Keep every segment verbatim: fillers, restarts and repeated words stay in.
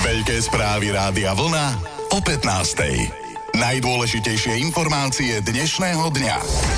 Veľké správy Rádia Vlna o pätnástej. Najdôležitejšie informácie dnešného dňa.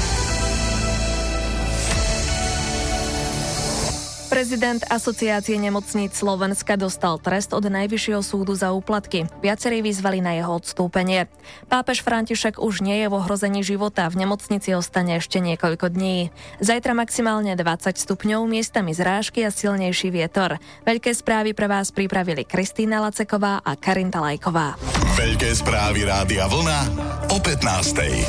Prezident Asociácie nemocníc Slovenska dostal trest od Najvyššieho súdu za úplatky. Viacerí vyzvali na jeho odstúpenie. Pápež František už nie je v ohrození života, v nemocnici ostane ešte niekoľko dní. Zajtra maximálne dvadsať stupňov, miestami zrážky a silnejší vietor. Veľké správy pre vás pripravili Kristýna Laceková a Karinta Lajková. Veľké správy Rádia Vlna o pätnástej.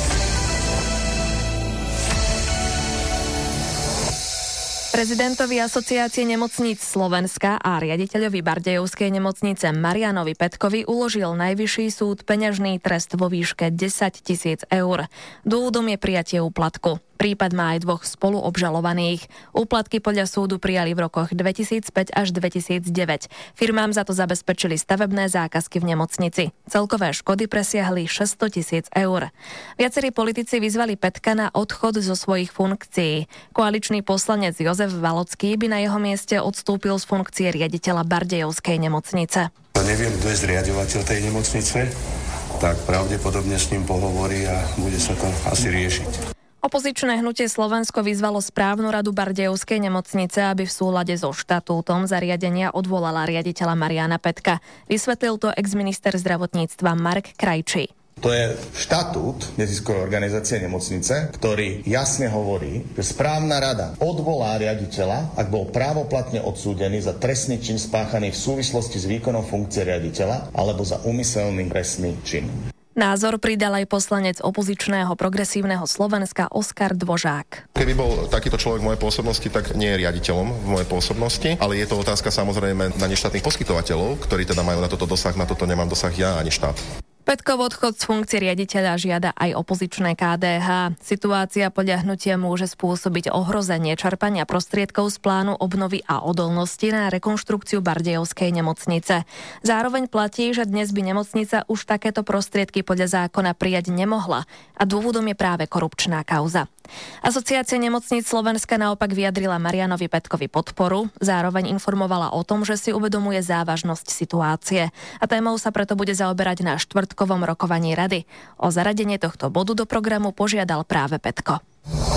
Prezidentovi Asociácie nemocníc Slovenska a riaditeľovi Bardejovskej nemocnice Marianovi Petkovi uložil Najvyšší súd peňažný trest vo výške desať tisíc eur. Dôvodom je prijatie úplatku. Prípad má aj dvoch spoluobžalovaných. Úplatky podľa súdu prijali v rokoch dvetisícpäť až dvetisícdeväť. Firmám za to zabezpečili stavebné zákazky v nemocnici. Celkové škody presiahli šesťsto tisíc eur. Viacerí politici vyzvali Petka na odchod zo svojich funkcií. Koaličný poslanec Jozef Valocký by na jeho mieste odstúpil z funkcie riaditeľa Bardejovskej nemocnice. Neviem, kto je zriaďovateľ tej nemocnice, tak pravdepodobne s ním pohovorí a bude sa to asi riešiť. Opozičné hnutie Slovensko vyzvalo správnu radu Bardejovskej nemocnice, aby v súlade so štatútom zariadenia odvolala riaditeľa Mariana Petka. Vysvetlil to exminister zdravotníctva Marek Krajčí. To je štatút neziskovej organizácie nemocnice, ktorý jasne hovorí, že správna rada odvolá riaditeľa, ak bol právoplatne odsúdený za trestný čin spáchaný v súvislosti s výkonom funkcie riaditeľa alebo za úmyselný trestný čin. Názor pridal aj poslanec opozičného progresívneho Slovenska Oskar Dvožák. Keby bol takýto človek v mojej pôsobnosti, tak nie je riaditeľom v mojej pôsobnosti, ale je to otázka samozrejme na neštátnych poskytovateľov, ktorí teda majú na toto dosah, na toto nemám dosah ja ani štát. Petkov odchod z funkcie riaditeľa žiada aj opozičné ká dé há. Situácia podľa hnutia môže spôsobiť ohrozenie čerpania prostriedkov z plánu obnovy a odolnosti na rekonštrukciu Bardejovskej nemocnice. Zároveň platí, že dnes by nemocnica už takéto prostriedky podľa zákona prijať nemohla a dôvodom je práve korupčná kauza. Asociácia nemocníc Slovenska naopak vyjadrila Marianovi Petkovi podporu, zároveň informovala o tom, že si uvedomuje závažnosť situácie a témou sa preto bude zaoberať na štvrtkovom rokovaní rady. O zaradenie tohto bodu do programu požiadal práve Petko.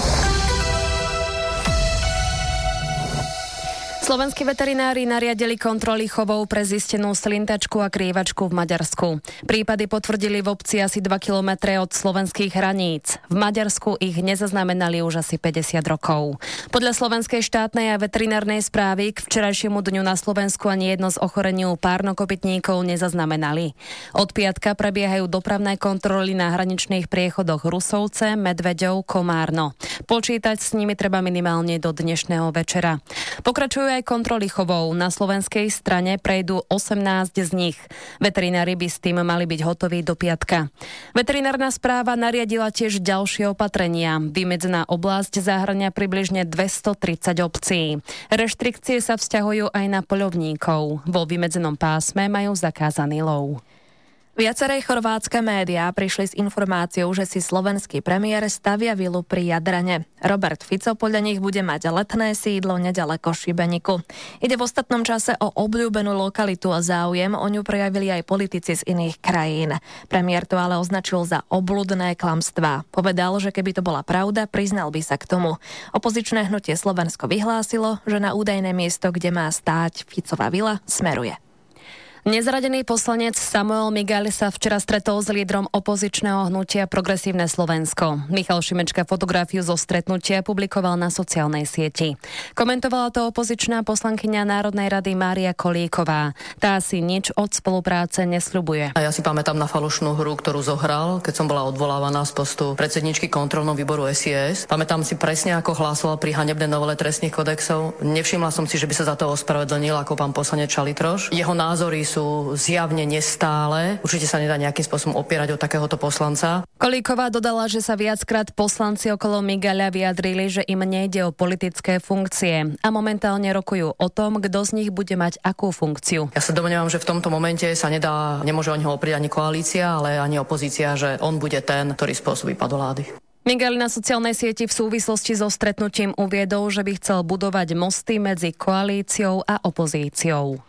Slovenskí veterinári nariadili kontroly chovov pre zistenú slintačku a krývačku v Maďarsku. Prípady potvrdili v obci asi dva kilometre od slovenských hraníc. V Maďarsku ich nezaznamenali už asi päťdesiat rokov. Podľa slovenskej štátnej a veterinárnej správy k včerajšiemu dňu na Slovensku ani jedno z ochorení u párnokopytníkov nezaznamenali. Od piatka prebiehajú dopravné kontroly na hraničných priechodoch Rusovce, Medveďov, Komárno. Počítať s nimi treba minimálne do dnešného večera. Pokračujú aj kontroly chovov. Na slovenskej strane prejdú osemnásť z nich. Veterinári by s tým mali byť hotoví do piatka. Veterinárna správa nariadila tiež ďalšie opatrenia. Vymedzená oblasť zahŕňa približne dvestotridsať obcí. Reštrikcie sa vzťahujú aj na poľovníkov. Vo vymedzenom pásme majú zakázaný lov. Viaceré chorvátske médiá prišli s informáciou, že si slovenský premiér stavia vilu pri Jadrane. Robert Fico podľa nich bude mať letné sídlo nedaleko Šibeniku. Ide v ostatnom čase o obľúbenú lokalitu a záujem o ňu prejavili aj politici z iných krajín. Premiér to ale označil za obľudné klamstvá. Povedal, že keby to bola pravda, priznal by sa k tomu. Opozičné hnutie Slovensko vyhlásilo, že na údajné miesto, kde má stáť Ficova vila, smeruje. Nezradený poslanec Samuel Migaľ sa včera stretol s lídrom opozičného hnutia Progresívne Slovensko. Michal Šimečka fotografiu zo stretnutia publikoval na sociálnej sieti. Komentovala to opozičná poslankyňa Národnej rady Mária Kolíková. Tá si nič od spolupráce nesľubuje. A ja si pamätám na falošnú hru, ktorú zohral, keď som bola odvolávaná z postu predsedničky kontrolného výboru es í es. Pamätám si presne, ako hlásoval pri hanebnej novele trestných kodexov. Nevšimla som si, že by sa za to ospravedlnil ako pán poslanec Čalitroš. Jeho názory sú sú zjavne nestále. Určite sa nedá nejakým spôsobom opierať o takéhoto poslanca. Kolíková dodala, že sa viackrát poslanci okolo Migaľa vyjadrili, že im nejde o politické funkcie a momentálne rokujú o tom, kto z nich bude mať akú funkciu. Ja sa domnievam, že v tomto momente sa nedá, nemôže o neho oprieť ani koalícia, ale ani opozícia, že on bude ten, ktorý spôsobí padolády. Migaľ na sociálnej sieti v súvislosti so stretnutím uviedol, že by chcel budovať mosty medzi koalíciou a opozíciou.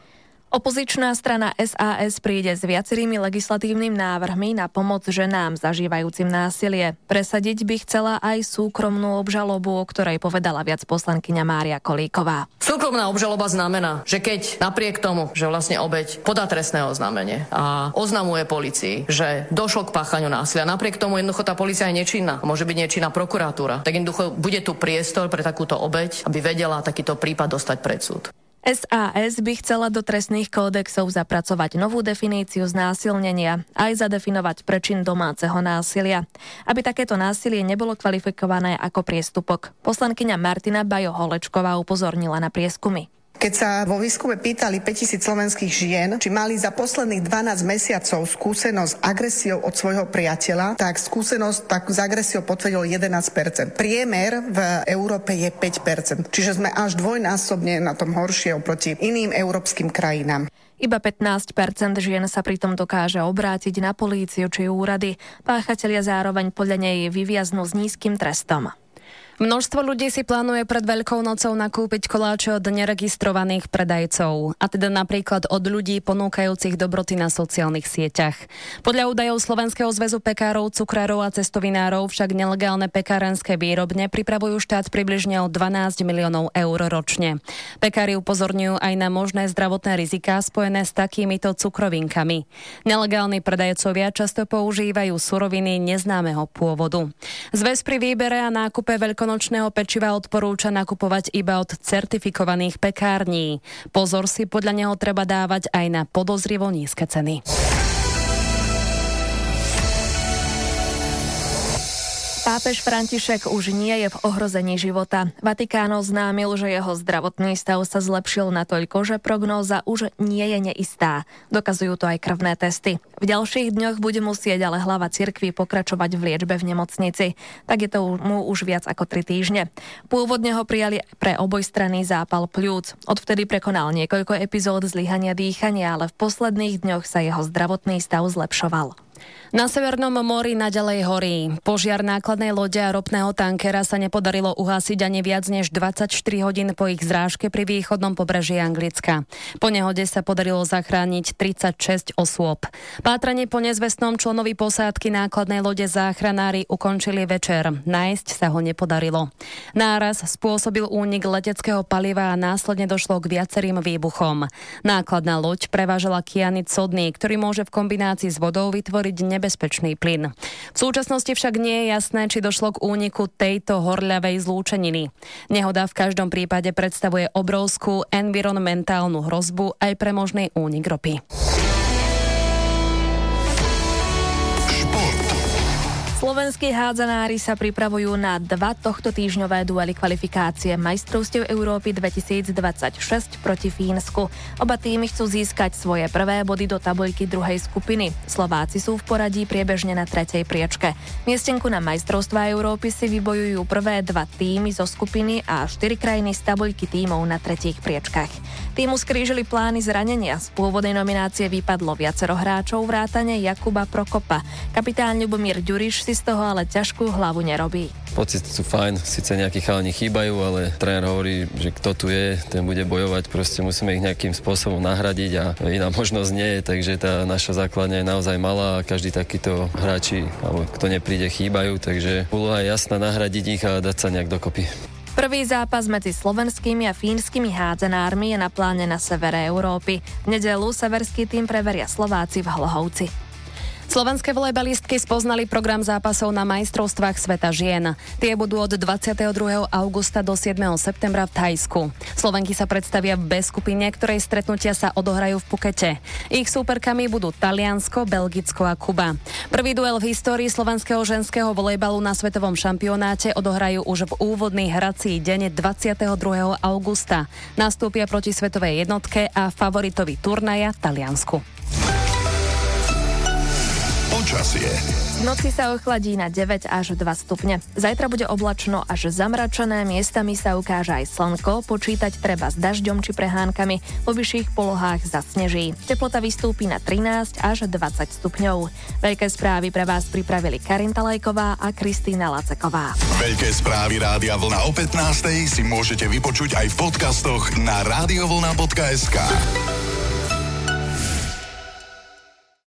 Opozičná strana es a es príde s viacerými legislatívnymi návrhmi na pomoc ženám zažívajúcim násilie. Presadiť by chcela aj súkromnú obžalobu, o ktorej povedala viac poslankyňa Mária Kolíková. Súkromná obžaloba znamená, že keď napriek tomu, že vlastne obeť podá trestné oznámenie a oznamuje polícii, že došlo k páchaniu násilia, napriek tomu jednoducho tá polícia je nečinná, môže byť nečinná prokuratúra, tak jednoducho bude tu priestor pre takúto obeť, aby vedela takýto prípad dostať pred súd. es a es by chcela do trestných kódexov zapracovať novú definíciu znásilnenia, aj zadefinovať prečin domáceho násilia, aby takéto násilie nebolo kvalifikované ako priestupok. Poslankyňa Martina Bajo-Holečková upozornila na prieskumy. Keď sa vo výskume pýtali päťtisíc slovenských žien, či mali za posledných dvanásť mesiacov skúsenosť s agresiou od svojho priateľa, tak skúsenosť tak s agresiou potvrdilo jedenásť percent. Priemer v Európe je päť percent, čiže sme až dvojnásobne na tom horšie oproti iným európskym krajinám. Iba pätnásť percent žien sa pritom dokáže obrátiť na políciu či úrady. Páchatelia zároveň podľa nej vyviaznú s nízkym trestom. Množstvo ľudí si plánuje pred Veľkou nocou nakúpiť koláče od neregistrovaných predajcov, a teda napríklad od ľudí ponúkajúcich dobroty na sociálnych sieťach. Podľa údajov Slovenského zväzu pekárov, cukrárov a cestovinárov však nelegálne pekárenské výrobne pripravujú štát približne o dvanásť miliónov eur ročne. Pekári upozorňujú aj na možné zdravotné riziká spojené s takýmito cukrovinkami. Nelegálni predajcovia často používajú suroviny neznámeho pôvodu. Zväz pri výbere a nákupe veľko nočného pečiva odporúča nakupovať iba od certifikovaných pekární. Pozor si podľa neho treba dávať aj na podozrivo nízke ceny. Pápež František už nie je v ohrození života. Vatikán oznámil, že jeho zdravotný stav sa zlepšil natoľko, že prognóza už nie je neistá. Dokazujú to aj krvné testy. V ďalších dňoch bude musieť ale hlava cirkvi pokračovať v liečbe v nemocnici. Tak je to mu už viac ako tri týždne. Pôvodne ho prijali pre obojstranný zápal pľúc. Odvtedy prekonal niekoľko epizód zlyhania dýchania, ale v posledných dňoch sa jeho zdravotný stav zlepšoval. Na Severnom mori naďalej horí. Požiar nákladnej lode a ropného tankera sa nepodarilo uhasiť ani viac než dvadsaťštyri hodín po ich zrážke pri východnom pobreží Anglicka. Po nehode sa podarilo zachrániť tridsaťšesť osôb. Pátranie po nezvestnom členovi posádky nákladnej lode záchranári ukončili večer. Nájsť sa ho nepodarilo. Náraz spôsobil únik leteckého paliva a následne došlo k viacerým výbuchom. Nákladná loď prevážala kyanid sodný, ktorý môže v kombinácii s vodou vytvoriť nebezpečný plyn. V súčasnosti však nie je jasné, či došlo k úniku tejto horľavej zlúčeniny. Nehoda v každom prípade predstavuje obrovskú environmentálnu hrozbu aj pre možný únik ropy. Slovenskí hádzanári sa pripravujú na dva tohto týždňové duely kvalifikácie majstrovstiev Európy dvetisícdvadsaťšesť proti Fínsku. Oba týmy chcú získať svoje prvé body do tabuľky druhej skupiny. Slováci sú v poradí priebežne na tretej priečke. Miestenku na majstrovstvá Európy si vybojujú prvé dva týmy zo skupiny a štyri krajiny z tabuľky tímov na tretích priečkach. Týmu skrížili plány zranenia. Z pôvodnej nominácie vypadlo viacero hráčov vrátane Jakuba Prokopa. Kapitán Ľubomír Ďuriš si z toho ale ťažkú hlavu nerobí. Pocity sú fajn, síce nejakí chalani chýbajú, ale tréner hovorí, že kto tu je, ten bude bojovať, proste musíme ich nejakým spôsobom nahradiť a iná možnosť nie je, takže tá naša základňa je naozaj malá a každý takýto hráči, alebo kto nepríde, chýbajú, takže úloha je jasná, nahradiť ich a dať sa nejak dokopy. Prvý zápas medzi slovenskými a fínskymi hádzanármi je na pláne na severe Európy. V nedeľu severský tým preveria Slováci v Hlohovci. Slovenské volejbalistky spoznali program zápasov na majstrovstvách sveta žien. Tie budú od dvadsiateho druhého augusta do siedmeho septembra v Thajsku. Slovenky sa predstavia v B skupine, ktorej stretnutia sa odohrajú v Pukete. Ich súperkami budú Taliansko, Belgicko a Kuba. Prvý duel v histórii slovenského ženského volejbalu na svetovom šampionáte odohrajú už v úvodný hrací deň dvadsiateho druhého augusta. Nastúpia proti svetovej jednotke a favoritovi turnaja Taliansku. Počasie. V noci sa ochladí na deväť až dva stupne. Zajtra bude oblačno až zamračené, miestami sa ukáže aj slnko, počítať treba s dažďom či prehánkami, vo vyšších polohách zasneží. Teplota vystúpi na trinásť až dvadsať stupňov. Veľké správy pre vás pripravili Karin Talajková a Kristýna Laceková. Veľké správy Rádia Vlna o pätnástej si môžete vypočuť aj v podcastoch na radiovlna bodka es ká.